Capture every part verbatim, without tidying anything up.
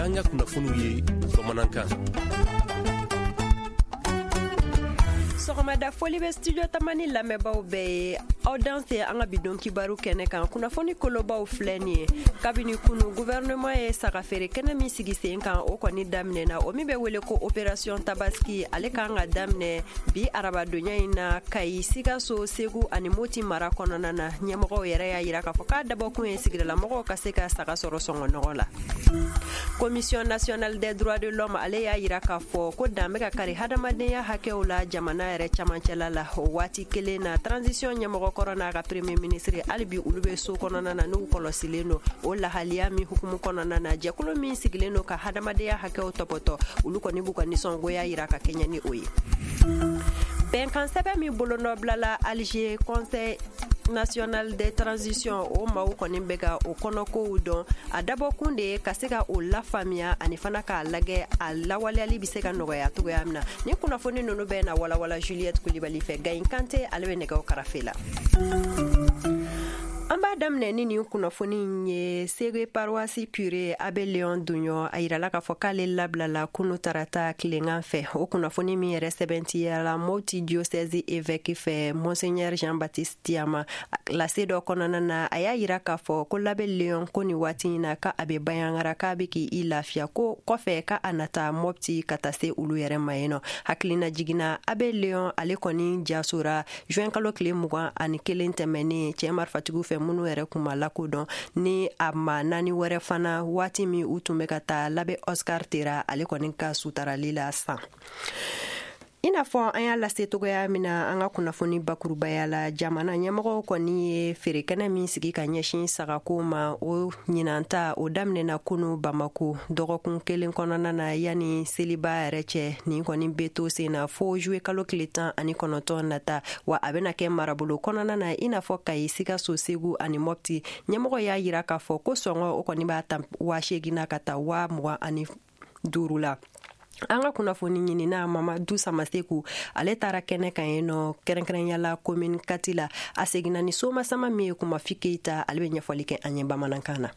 y'an ka kunnafoniw ye bamanankan. Sɔgɔmada foli bɛ studio tamani lamɛnbaaw bɛɛ ye aw danse an ka bidon kibaru kɛnɛ kan kunnafoni kolobaw filɛ nin ye kabini kunu gouvernement ye sagafeere kɛnɛ min sigi sen kan o kɔni daminɛna o min bɛ wele ko opération tabaski ale kan ka daminɛ bi arabadonya in na Kayi Sikaso Segu ani Moti mara kɔnɔna na ɲɛmɔgɔw yɛrɛ y'a jira k'a fɔ k'a dabɔkun ye sigidalamɔgɔw ka se ka saga sɔrɔ sɔngɔnɔgɔ la. Commission nationale des droits de l'homme ale y'a jira k'a fɔ ko dan bɛ ka kari hadamadenya hakɛw la jamana yɛrɛ camancɛla la o waati kelen na transition ɲɛmɔgɔ kɔrɔ n'a ka premier ministre hali bi olu bɛ so kɔnɔna na n'u kɔlɔsilen don o lahaliya min hukumu kɔnɔna na jɛkulu min sigilen don ka hadamadenya hakɛw tɔpɔtɔ olu kɔni b'u ka nisɔngoya jira ka kɛɲɛ ni o ye. Bɛnkan sɛbɛn min bolonɔbilala Alger Conseil national de transition o maaw kɔni bɛ ka o kɔnɔkow dɔn a dabɔkun de ye ka se ka o lafaamuya ani fana k'a lagɛ a lawaleyali bɛ se ka nɔgɔya cogoya min na ni kunnafoni ninnu bɛ na walawala Juliette Kulibali fɛ Gayin Kante ale bɛ nɛgɛw karafe la. An b'a daminɛ ni nin kunnafoni in ye Segu paroisse curé Abbé Léon Duɲɔ a yirala k'a fɔ k'ale labilala kunu tarata tilengan fɛ o kunnafoni min yɛrɛ sɛbɛntiyala Moti diocèse évêque fɛ Monseigneur Jean-Baptiste Tiama lase dɔ kɔnɔna na a y'a yira k'a fɔ ko Abbé Léon ko nin waati in na ka a bɛ bayangara k'a bɛ k'i lafiya ko kɔfɛ ka a nata Mopti ka taa se olu yɛrɛ ma yen nɔ hakilina jiginna Abbé Léon ale kɔni jasora juin kalo tile mugan ani kelen tɛmɛnen cɛ marifatigiw fɛ minnu yɛrɛ kun ma lakodɔn ni a ma naani wɛrɛ fana waati min u tun bɛ ka taa Labɛ Oscar Tera ale kɔni ka sutarali la san. I n'a fɔ an y'a lase togoya min na an ka kunnafoni bakurubaya la jamana ɲɛmɔgɔw kɔni ye feerekɛnɛ min sigi ka ɲɛsin sagako ma o ɲinanta o daminɛna kunu Bamako dɔgɔkun kelen kɔnɔna na yanni seliba yɛrɛ cɛ nin kɔni bɛ to sen na fo juwe kalo tile tan ani kɔnɔntɔn nata wa a bɛna kɛ marabolo kɔnɔna na i n'a fɔ Kayi Sikaso Segu ani Mopti ɲɛmɔgɔ y'a jira k'a fɔ ko sɔngɔ o kɔni b'a ta wa seegin ka taa wa mugan ani duuru la. An ka kunnafoni ɲinina Mamadu Samaseku ale taara kɛnɛ kan yen nɔ kɛrɛnkɛrɛnyala commune Kati la a seginna ni Soma Sama min ye Kumafi Keita ale bɛ ɲɛfɔli kɛ an ye bamanankan na.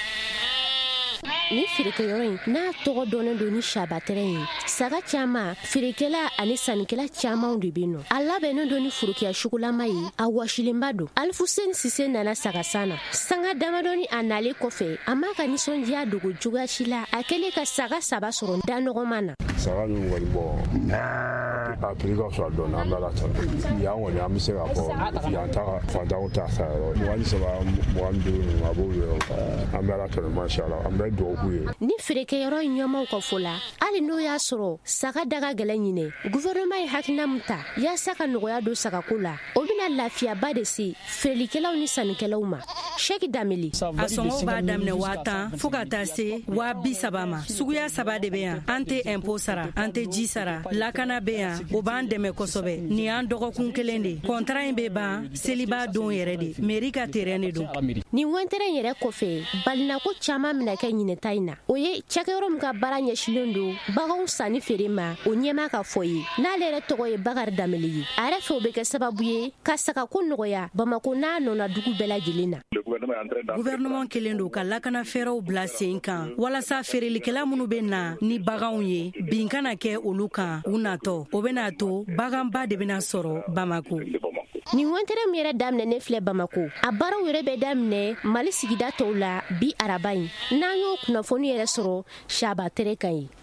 Ni feerekɛyɔrɔ in n'a tɔgɔ dɔnnen don ni sabatɛrɛ ye saga caman feerekɛla ani sannikɛla camanw de bɛ nɔ a labɛnnen don ni furukiya sugulama ye a wasilenba don Alfuseni Sise nana sagasan na sanga damadɔni a nalen kɔfɛ a m'a ka nisɔndiya dogo cogoya si la a kɛlen ka saga saba sɔrɔ da nɔgɔman na. Saga min kɔni bɔ a piri ka fisa dɔɔni an bɛ ala ta yan kɔni an bɛ se k'a fɔ yan ta fantanw ta sa yɔrɔ mugan ni saba mugan ni duuru ninnu a b'olu yɔrɔ an bɛ ala ta mashallah an bɛ dugawu ni feerekɛyɔrɔ in ɲɛmaw ka fɔ la hali n'o y'a sɔrɔ saga daga gɛlɛn ɲinɛ gouvernement ye hakilina min ta yaasa ka nɔgɔya don sagako la o bɛna lafiyaba de se feerelikɛlaw ni sannikɛlaw ma. Sheki Dameli a sɔngɔw b'a daminɛ waa tan fo ka taa se waa bi saba ma suguya saba de bɛ yan an tɛ impôt sara an tɛ ji sara lakana bɛ yan o b'an dɛmɛ kosɛbɛ nin y'an dɔgɔkun kelen de contrat in bɛ ban seliba don yɛrɛ de mairie ka terrain de don. Nin wɛntɛrɛ yɛrɛ kɔfɛ balinako caman mina kɛ ɲinɛta in na o ye cakɛyɔrɔ min ka baara ɲɛsilen don baganw sanni feere ma o ɲɛma ka fɔ ye n'ale yɛrɛ tɔgɔ ye Bakari Dameli ye a yɛrɛ fɛ o bɛ kɛ sababu ye ka sagako nɔgɔya Bamako n'a nɔna dugu bɛɛ lajɛlen na. Gouvernement kelen don ka lakana fɛɛrɛw bila sen kan walasa feerelikɛla minnu bɛ na ni baganw ye bin kana kɛ olu kan u natɔ o bɛna to baganba de bɛna sɔrɔ Bamako. Nin wɛntɛrɛ min yɛrɛ daminɛnen filɛ Bamako a baaraw yɛrɛ bɛ daminɛ Mali sigida tɔw la bi araba in n'an y'o kunnafoni yɛrɛ sɔrɔ sabatɛrɛ kan ye.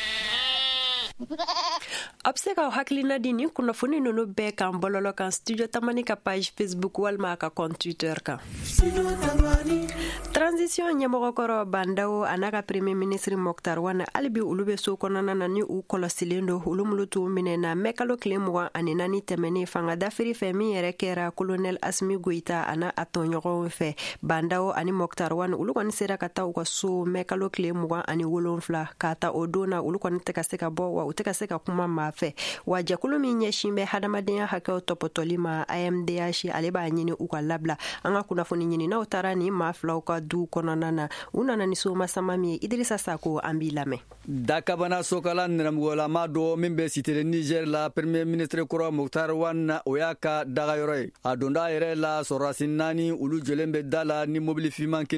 A bɛ se ka hakilina di ni kunnafoni ninnu bɛɛ kan bɔlɔlɔ kan studio tamani ka page Facebook walima a ka compte Twitter kan. Transition ɲɛmɔgɔkɔrɔ Bandawo a n'a ka premier ministre Mokhtar Wane hali bi olu bɛ so kɔnɔna na ni u kɔlɔsilen don olu minnu t'u minɛ na mɛ kalo tile mugan ani naani tɛmɛnen fanga dafiri fɛ min yɛrɛ kɛra colonel Asimi Goita a n'a a tɔɲɔgɔnw fɛ Bandawo ani Mokhtar Wane olu kɔni sera ka taa u ka so mɛ kalo tile mugan ani wolonfila k'a ta o don na olu kɔni tɛ ka se ka bɔ wa u tɛ ka se ka kuma maa fɛ wa jɛkulu min ɲɛsin bɛ hadamadenya hakɛw tɔpɔtɔli ma A M D H ale b'a ɲini u ka labila an ka kunnafoni ɲininaw taara ni maa filaw ka du kɔnɔna na u nana ni Soma Sama min ye Idrissa Sako an b'i lamɛn. Dakabana Sokala nɛrɛmugɔlama dɔ min bɛ cité Niger la premier ministre kɔrɔ Mokhtar Wane o y'a ka dagayɔrɔ ye a donda yɛrɛ la sɔrɔdasi naani olu jɔlen bɛ da la ni mobili fiman kelen ye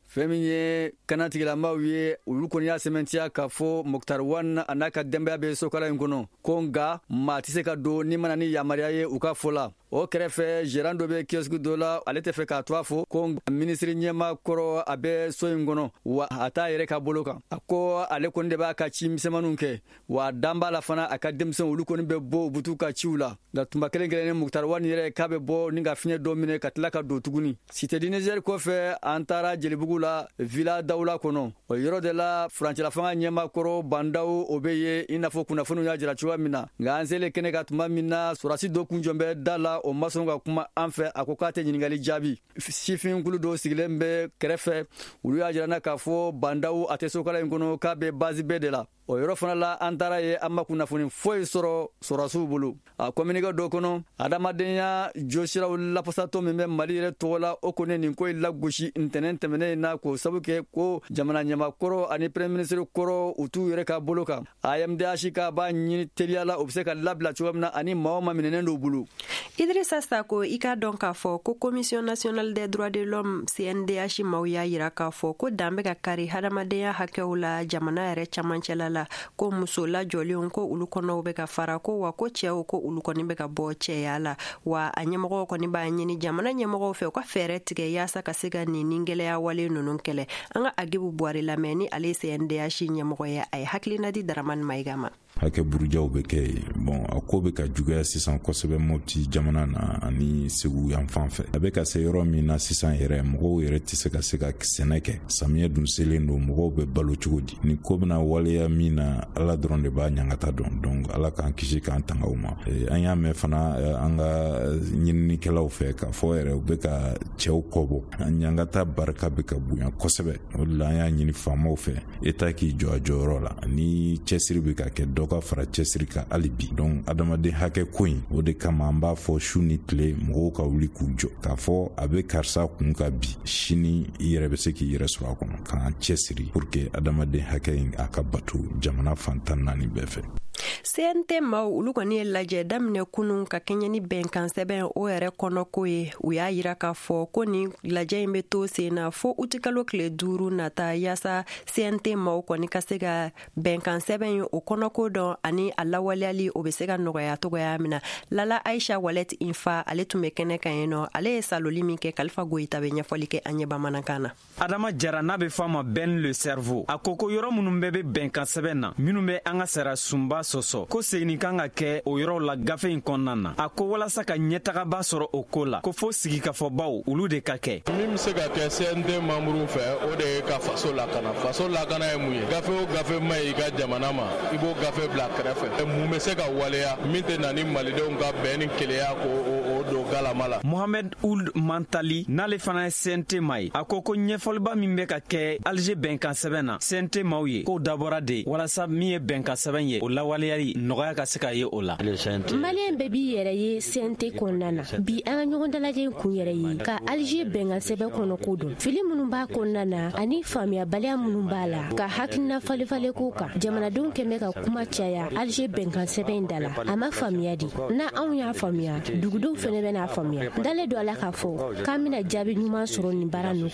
fɛn min ye kanatigilamaw ye olu kɔni y'a sɛmɛntiya k'a fɔ Mokhtar Wane a n'a ka denbaya bɛ Sokala in kɔnɔ ko nka maa tɛ se ka don ni mana ni yamaruya ye u ka fɔ la. O kɛrɛfɛ gérant dɔ bɛ kiosque dɔ la ale tɛ fɛ k'a to a fɔ ko ministre ɲɛma kɔrɔ a bɛ so in kɔnɔ wa a t'a yɛrɛ ka bolo kan. A ko ale kɔni de b'a ka ci misɛnmaninw kɛ wa dan b'a la fana a ka denmisɛnw olu kɔni bɛ bɔ u butu ka ciw la. Nka tuma kelen kelen ni Mokhtar Wane yɛrɛ k'a bɛ bɔ ni ka fiɲɛ dɔ minɛ ka tila ka don tuguni. Cité du Niger kɔfɛ an taara Jelibugu la Villa Dawula kɔnɔ. O yɔrɔ de la furancɛla fanga ɲɛma kɔrɔ bandaw o bɛ ye i n'a fɔ kunnafoniw y'a jira cogoya min na. Nka an selen kɛnɛ ka tuma min na sɔrɔdasi dɔ kun jɔn bɛ da la o ma sɔn ka kuma an fɛ a ko k'a tɛ ɲininkali jaabi. Sifinkulu dɔw sigilen bɛ kɛrɛfɛ olu y'a jira na k'a fɔ bandaw a tɛ Sokala in kɔnɔ k'a bɛ base bɛɛ de la. O yɔrɔ fana la an taara ye an ma kunnafoni foyi sɔrɔ sɔrɔdasiw bolo. A communiqué dɔ kɔnɔ adamadenya jɔsiraw lafasatɔ min bɛ Mali yɛrɛ tɔgɔ la o kɔni nin ko in lagosi ntɛnɛn tɛmɛnen na k'o sabu kɛ ko jamana ɲɛmakɔrɔ ani premier ministre kɔrɔ u t'u yɛrɛ ka bolo kan. A M D H k'a b'a ɲini teliya la o bɛ se ka labila cogoya min na ani maa o maa minɛnen d'u bolo. Idrissa Sako i ka dɔn k'a fɔ ko Commission nationale des droits de l'homme C N D H maaw y'a yira k'a fɔ ko dan bɛ ka kari hadamadenya hakɛw la jamana yɛrɛ camancɛla la ko muso lajɔlenw ko olu kɔnɔw bɛ ka fara ko wa ko cɛw ko olu kɔni bɛ ka bɔ cɛya la wa a ɲɛmɔgɔw kɔni b'a ɲini jamana ɲɛmɔgɔw fɛ u ka fɛɛrɛ tigɛ yaasa ka se ka nin ni gɛlɛya wale ninnu kɛlɛ. An ka Agibu Buwari lamɛn ni ale C N D H ɲɛmɔgɔ ye a ye hakilina di Daramani Mayiga ma. Hakɛ burujaw bɛ kɛ bon a ko bɛ ka jugaya sisan kosɛbɛ Mopti jamana na ani Segu yan fan fɛ. A bɛ ka se yɔrɔ min na sisan yɛrɛ mɔgɔw yɛrɛ tɛ se ka se ka sɛnɛ kɛ. Samiyɛ dun selen don mɔgɔw bɛ balo cogo di. Ni ko bɛna waleya min na Ala dɔrɔn de b'a ɲangata dɔn. Donc Ala k'an kisi k'an tanga o ma. An y'a mɛn fana an ka ɲininikɛlaw fɛ k'a fɔ yɛrɛ u bɛ ka cɛw kɔbɔ. Ɲangata barika bɛ ka bonya kosɛbɛ. O de la an y'a ɲini faamaw fɛ État k'i jɔ a jɔyɔrɔ la. Ni cɛsiri bɛ ka kɛ dɔ ka fara cɛsiri ka hali bi. Donc adamaden hakɛ ko in o de kama an b'a fɔ su ni tile mɔgɔw ka wuli k'u jɔ k'a fɔ a bɛ karisa kun ka bi sini i yɛrɛ bɛ se k'i yɛrɛ sɔrɔ a kɔnɔ k'an cɛsiri pour que adamaden hakɛ in a ka bato jamana fantan naani bɛɛ fɛ. C N T maaw olu kɔni ye lajɛ daminɛ kunun ka kɛɲɛ ni bɛnkan sɛbɛn o yɛrɛ kɔnɔ ko ye u y'a yira k'a fɔ ko ni lajɛ in bɛ to sen na fo uti kalo tile duuru nata yaasa C N T maaw kɔni ka se ka bɛnkan sɛbɛn ye o kɔnɔ ko dɔn ani a lawaleyali o bɛ se ka nɔgɔya togoya min na. Lala Aisha Walet Infa ale tun bɛ kɛnɛ kan yen nɔ ale ye saloli min kɛ Kalifa Goyita bɛ ɲɛfɔli kɛ an ɲɛ bamanankan na. Adama Jara n'a bɛ fɔ a ma Ben le cerveau a ko ko yɔrɔ minnu bɛɛ bɛ bɛnkan sɛbɛn na minnu bɛ an ka sara sunba sɔsɔ ko segini kan ka kɛ o yɔrɔw la gafe in kɔnɔna na. A ko walasa ka ɲɛtagaba sɔrɔ o ko la ko fo sigikafɔbaw olu de ka kɛ. Min bɛ se ka kɛ C N T membre fɛ o de ye ka faso lakana. Faso lakana ye mun ye? Gafe o gafe ma ɲi i ka jamana ma i b'o gafe bila kɛrɛfɛ. Mun bɛ se ka waleya min tɛ na ni malidenw ka bɛn ni keleya ko o don galama la. Mohamed Ould Mantali n'ale fana ye C N T ma ye a ko ko ɲɛfɔliba min bɛ ka kɛ Alger bɛnkan sɛbɛn na C N T maaw ye k'o dabɔra de walasa min ye bɛnkan sɛbɛn ye o lawaleyali nɔgɔya ka se ka ye o la. Malien bɛɛ b'i yɛrɛ ye C N T kɔnɔna na bi an ka ɲɔgɔn dalajɛ in kun yɛrɛ ye ka Alger bɛnkan sɛbɛn kɔnɔ ko don fili minnu b'a kɔnɔna na ani faamuyabaliya minnu b'a la ka hakilina falefale ko kan jamanadenw kɛmɛ ka kuma caya Alger bɛnkan sɛbɛn da la a ma faamuya di na anw y'a faamuya dugudenw fɛnɛ bɛ n'a faamuya dalen don ala k'a fɔ k'an bɛna jaabi ɲuman sɔrɔ nin baara ninnu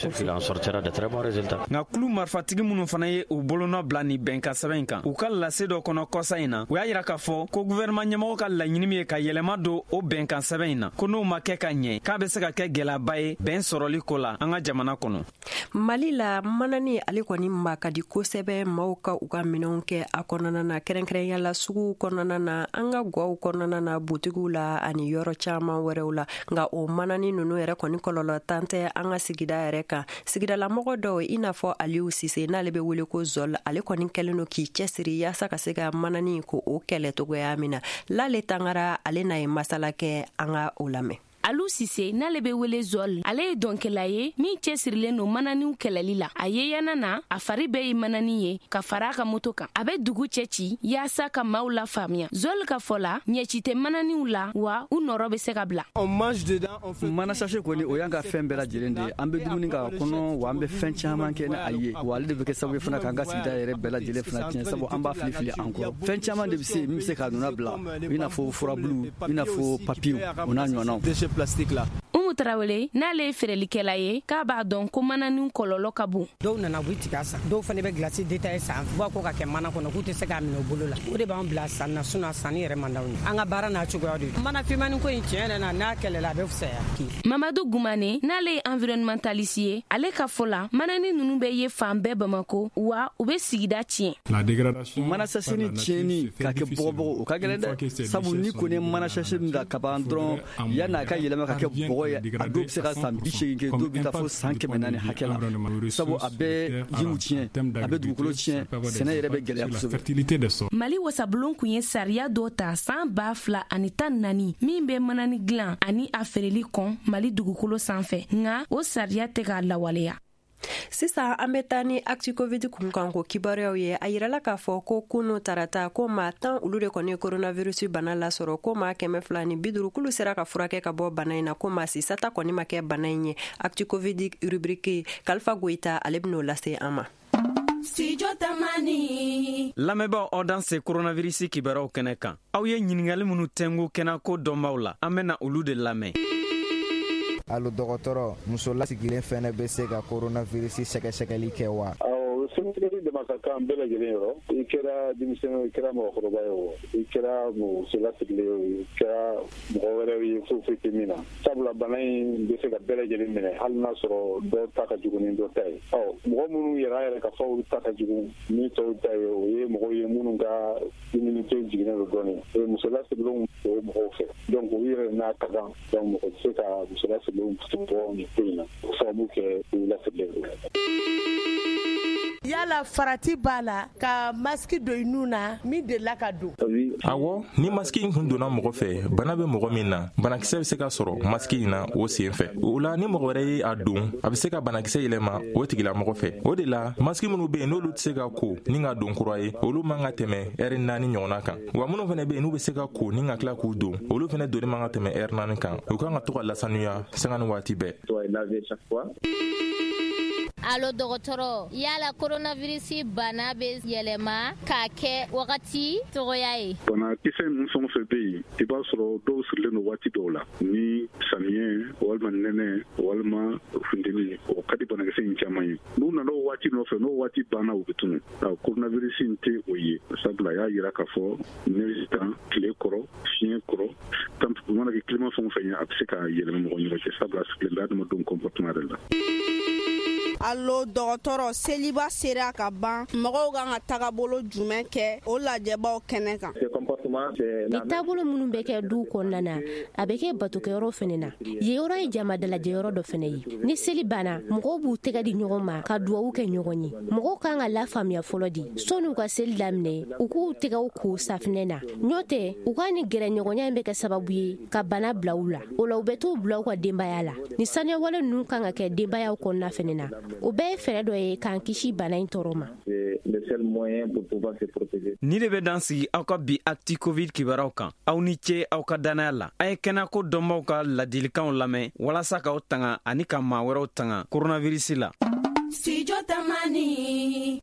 kɔfɛ. Nka kulu marifatigi minnu fana ye u bolonɔ bila ni bɛnkan sɛbɛn in kan u ka lase dɔ kɔnɔ kɔsa in na u y'a yira k'a fɔ ko gouvernement ɲɛmɔgɔ ka laɲini min ye ka yɛlɛma don o bɛnkan sɛbɛn in na ko n'o ma kɛ ka ɲɛ k'a bɛ se ka kɛ gɛlɛyaba ye bɛn sɔrɔli ko la an ka jamana kɔnɔ. Mali la manani ale kɔni ma ka di kosɛbɛ maaw ka u ka minɛnw kɛ a kɔnɔna na kɛrɛnkɛrɛnya la suguw kɔnɔna na an ka gwaw kɔnɔna na butigiw la ani yɔrɔ caman wɛrɛw la nka o manani ninnu yɛrɛ kɔni kɔlɔlɔ tan tɛ an ka sigida yɛrɛ kan sigidalamɔgɔ dɔw i n'a fɔ Aliou Sise n'ale bɛ wele ko Zol ale kɔni kɛlen don k'i cɛsiri yaasa ka se ka manani ko o kɛlɛ togoya min na l'ale tangara ale n'a ye masala kɛ an ka o lamɛn. Aliou Sise n'ale bɛ wele Zol ale ye dɔnkɛla ye min cɛsirilen don mananiw kɛlɛli la a ye yana na a fari bɛɛ ye manani ye ka fara a ka moto kan a bɛ dugu cɛ ci yaasa ka maaw la faamuya Zol ka fɔ la ɲɛci tɛ mananiw la wa u nɔrɔ bɛ se ka bila. Mana sachet kɔni o y'an ka fɛn bɛɛ lajɛlen de ye an bɛ dumuni k'a kɔnɔ wa an bɛ fɛn caman kɛ ni a ye wa ale de bɛ kɛ sababu ye fana k'an ka sigida yɛrɛ bɛɛ lajɛlen fana tiɲɛ sabu an b'a fili fili an kɔrɔ fɛn caman de bɛ se min bɛ se k'a nuna bila i n'a fɔ furabulu i n'a fɔ papiyew o n'a ɲɔgɔnnaw. Numu Tarawele n'ale ferelikɛla ye k'a b'a dɔn ko manani kɔlɔlɔ ka bon. Dɔw nana bu tigɛ san, dɔw fana bɛ glace détaillé san, bɔ ko ka kɛ mana kɔnɔ k'u tɛ se k'a minɛ u bolo la. O de b'an bila san na suna sanni yɛrɛ man d'aw ye. An ka baara n'a cogoya de. Mana finmani ko in tiɲɛ yɛrɛ na n'a kɛlɛla a bɛ fisaya. Mamadou Goumane n'ale ye environnementaliste ye, ale ka fɔ la manani ninnu bɛ ye fan bɛɛ Bamako wa u bɛ sigida tiɲɛ. La dégradation mana sasini tiɲɛni ka kɛ bɔgɔbɔgɔ o ka gɛlɛn dɛ, sabu ni kɔni mana sasini da ka ban dɔrɔn yan'a ka yɛlɛma ka kɛ bɔgɔ ye, a dɔw bɛ se ka san bi seegin kɛ, dɔw bɛ taa fo san kɛmɛ naani hakɛ la, sabu a bɛ jiriw tiɲɛ, a bɛ dugukolo tiɲɛ, sɛnɛ yɛrɛ bɛ gɛlɛya kosɛbɛ. Mali wasabulon kun ye sariya dɔ ta san ba fila ani tan naani min bɛ manani dilan ani a feereli kɔn Mali dugukolo sanfɛ, nka o sariya tɛ k'a lawaleya. Sisan an bɛ taa ni actu covid kunkan ko kibaruyaw ye, a yirala k'a fɔ ko kunu tarata ko maa tan olu de kɔni coronavirus bana lasɔrɔ, ko maa kɛmɛ fila ni bi duuru kulu sera ka furakɛ ka bɔ bana in na, ko maa sisata kɔni ma kɛ bana in ye. Actu covid rubrique Kalifa Goita ale bɛn'o lase an ma. Studio Tamani. Lamɛnbaaw aw dan se coronavirus kibaruyaw kɛnɛ kan. Aw ye ɲininkali minnu tɛngu kɛnɛ ko dɔnbaaw la, an bɛna olu de lamɛn. Alo dɔgɔtɔrɔ, muso lasigilen fɛnɛ bɛ se ka coronavirus sɛgɛsɛgɛli kɛ wa? Awɔ, sɛgɛsɛgɛli dama ka kan bɛɛ lajɛlen yɔrɔ. I kɛra denmisɛn ye, i kɛra mɔgɔkɔrɔba ye o, i kɛra muso lasigilen ye, i kɛra mɔgɔ wɛrɛw ye foyi foyi tɛ min na. Sabula bana in bɛ se ka bɛɛ lajɛlen minɛ, hali n'a sɔrɔ dɔ ta ka jugu ni dɔ ta ye. Ɔ mɔgɔ minnu yɛrɛ yɛrɛ ka fɔ olu ta ka jugu ni tɔw ta ye, o ye mɔgɔw ye minnu ka immunité jiginnen don dɔɔnin. O ye muso lasigilenw o ye mɔgɔw fɛ. Donc u yɛrɛ n'a ka kan, donc mɔgɔ tɛ se ka muso lasigilenw bɔ nin ko in na. O sababu kɛ u lasigilen. Yala farati b'a la ka maski don i nun na min delila ka don. Awɔ, ni maski in kun donna mɔgɔ fɛ, bana bɛ mɔgɔ min na, banakisɛ bɛ se ka sɔrɔ maski in na o sen fɛ. O la ni mɔgɔ wɛrɛ ye a don, a bɛ se ka banakisɛ yɛlɛma o tigila mɔgɔ fɛ. O de la maski minnu bɛ yen n'olu tɛ se ka ko ni ka don kura ye, olu man ka tɛmɛ ɛri naani ɲɔgɔnna kan. Wa minnu fana bɛ yen n'u bɛ se ka ko ni ka tila k'u don, olu fana donni man ka tɛmɛ ɛri naani kan. U kan ka to ka lasanuya sanga ni waati bɛɛ. Alo dɔgɔtɔrɔ, yala coronavirus bana bɛ yɛlɛma k'a kɛ wagati tɔgɔya ye. Banakisɛ ninnu fɛn o fɛn bɛ yen, i b'a sɔrɔ dɔw sirilen don waati dɔw la, ni samiyɛ walima nɛnɛ walima funteni, o ka di banakisɛ in caman ye. N'u nana o waati nɔfɛ, n'o waati banna u bɛ tunu. Coronavirus in tɛ o ye, sabula a y'a jira k'a fɔ neige tan, tile kɔrɔ, fiɲɛ kɔrɔ, u mana kɛ climat fɛn o fɛn ye, a bɛ se ka yɛlɛma mɔgɔ ɲɔgɔn cɛ, sabula a sigilen bɛ adamadenw comportement de la. Allo dɔgɔtɔrɔ, seliba sera ka ban, mɔgɔw kan ka tagabolo jumɛn kɛ o lajɛbaw kɛnɛ kan? Ni taabolo minnu bɛ kɛ du kɔnɔna na, a bɛ kɛ batokɛyɔrɔ fɛnɛ na. Yen yɔrɔ ye jama dalajɛyɔrɔ dɔ fɛnɛ ye. Ni seli banna, mɔgɔw b'u tɛgɛ di ɲɔgɔn ma ka duwawu kɛ ɲɔgɔn ye. Mɔgɔw kan ka lafaamuya fɔlɔ di, sɔnni u ka seli daminɛ, u k'u tɛgɛw ko safinɛ na. N'o tɛ, u ka ni gɛrɛ ɲɔgɔnya in bɛ kɛ sababu ye ka bana bila u la. O la u bɛ t'u bila u ka denbaya la. Ni saniyawale ninnu kan ka kɛ denbayaw kɔnɔna fɛnɛ na. O bɛɛ ye fɛɛrɛ dɔ ye k'an kisi bana in tɔɔrɔ ma. Ni de bɛ dan sigi aw ka bi actu covid kibaruyaw kan. Aw ni ce aw ka danaya la. A ye kɛnɛ ko dɔnbaaw ka ladilikanw lamɛn walasa k'aw tanga ani ka maa wɛrɛw tanga coronavirus la. Studio Tamani.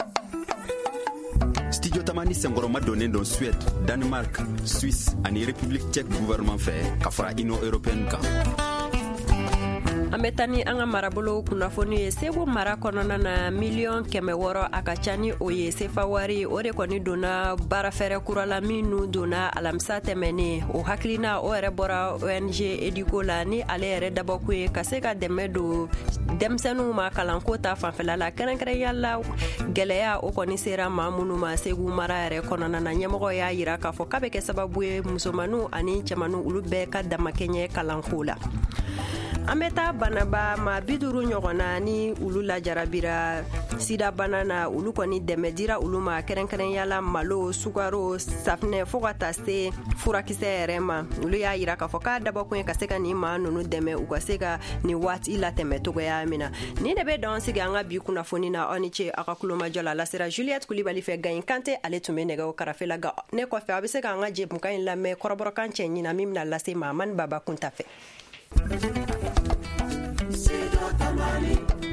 Studio Tamani senkɔrɔma donnen don Suède, Danemark, Suisse ani République tchèque gouvernement fɛ ka fara Union européenne kan. An bɛ taa ni an ka marabolo kunnafoni ye. Segu mara kɔnɔna na miliyɔn kɛmɛ wɔɔrɔ a ka ca ni o ye sefa wari, o de kɔni donna baara fɛrɛ kura la minnu donna alamisa tɛmɛnen. O hakilina o yɛrɛ bɔra O N G Ediko la ni ale yɛrɛ dabɔkun ye ka se ka dɛmɛ don denmisɛnninw ma kalanko ta fanfɛla la. Kɛrɛnkɛrɛnya la gɛlɛya o kɔni sera maa minnu ma Segu mara yɛrɛ kɔnɔna na. Ɲɛmɔgɔ y'a jira k'a fɔ k'a bɛ kɛ sababu ye musomanninw ani cɛmanninw olu bɛɛ ka damakɛɲɛ kalanko la. An bɛ taa banaba ma bi duuru ɲɔgɔnna ni olu lajarabira sida bana na, olu kɔni dɛmɛ dira olu ma kɛrɛnkɛrɛnyala malo, sukaro, safinɛ fo ka taa se furakisɛ yɛrɛ ma. Olu y'a jira k'a fɔ k'a dabɔkun ye ka se ka nin maa ninnu dɛmɛ u ka se ka nin waati latɛmɛ togoya min na. Ni de bɛ dɔn sigi an ka bi kunnafoni na aw ni ce aw ka kulomajɔ la. Lasera Juliette Kulibali fɛ Gayin Kante ale tun bɛ nɛgɛw karafe la. Ne kɔfɛ a bɛ se k'an ka jɛmukan in lamɛn kɔrɔbɔrɔkan cɛ ɲina min bɛna lase Mahamani Baba Kunta fɛ. Studio Tamani.